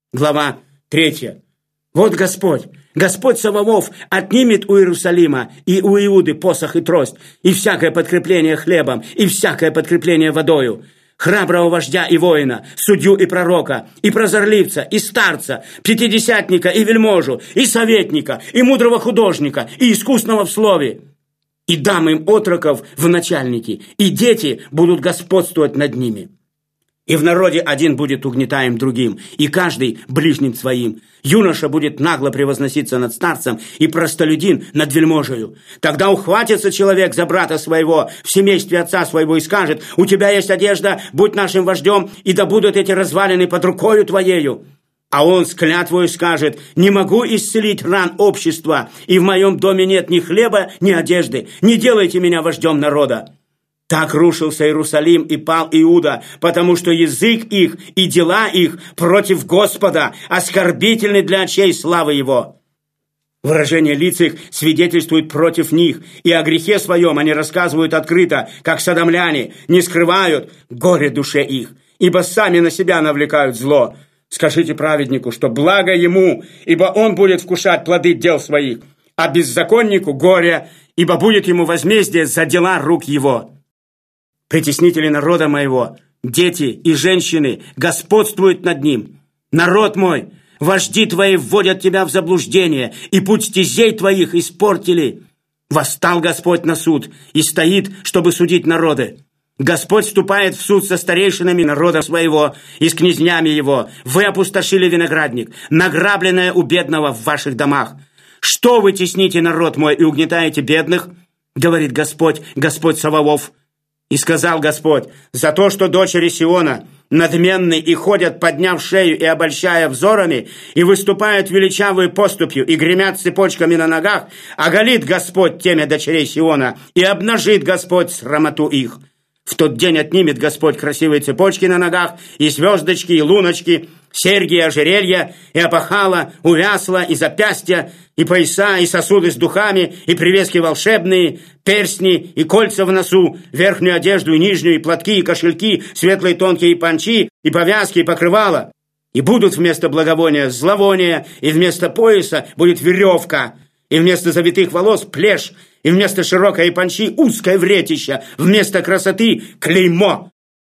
Глава 3. Вот Господь Саваоф отнимет у Иерусалима и у Иуды посох и трость, и всякое подкрепление хлебом, и всякое подкрепление водою, храброго вождя и воина, судью и пророка, и прозорливца, и старца, пятидесятника и вельможу, и советника, и мудрого художника, и искусного в слове. И дам им отроков в начальники, и дети будут господствовать над ними. И в народе один будет угнетаем другим, и каждый ближним своим. Юноша будет нагло превозноситься над старцем, и простолюдин над вельможею. Тогда ухватится человек за брата своего в семействе отца своего и скажет: «У тебя есть одежда, будь нашим вождем, и да будут эти развалины под рукою твоею». А он с клятвою скажет: «Не могу исцелить ран общества, и в моем доме нет ни хлеба, ни одежды. Не делайте меня вождем народа». Так рушился Иерусалим и пал Иуда, потому что язык их и дела их против Господа, оскорбительны для очей славы Его. Выражение лиц их свидетельствует против них, и о грехе своем они рассказывают открыто, как содомляне, не скрывают горе душе их, ибо сами на себя навлекают зло. Скажите праведнику, что благо ему, ибо он будет вкушать плоды дел своих, а беззаконнику горе, ибо будет ему возмездие за дела рук его. Притеснители народа моего, дети и женщины господствуют над ним. Народ мой, вожди твои вводят тебя в заблуждение, и путь стезей твоих испортили. Восстал Господь на суд и стоит, чтобы судить народы. Господь вступает в суд со старейшинами народа своего и с князнями его. Вы опустошили виноградник, награбленное у бедного в ваших домах. Что вы тесните народ мой и угнетаете бедных? Говорит Господь, Господь Саваоф. И сказал Господь: за то, что дочери Сиона надменны и ходят, подняв шею и обольщая взорами, и выступают величавой поступью, и гремят цепочками на ногах, оголит Господь темя дочерей Сиона, и обнажит Господь срамоту их. В тот день отнимет Господь красивые цепочки на ногах, и звездочки, и луночки, серьги, и ожерелья, и опахала, увясла, и запястья, и пояса, и сосуды с духами, и привески волшебные, перстни, и кольца в носу, верхнюю одежду и нижнюю, и платки, и кошельки, светлые тонкие панчи, и повязки, и покрывала. И будут вместо благовония зловония, и вместо пояса будет веревка, и вместо завитых волос плешь, и вместо широкой панчи узкое вретище, вместо красоты клеймо.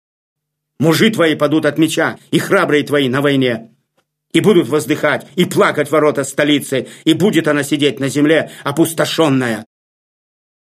Мужи твои падут от меча, и храбрые твои на войне. И будут воздыхать, и плакать ворота столицы, и будет она сидеть на земле опустошенная.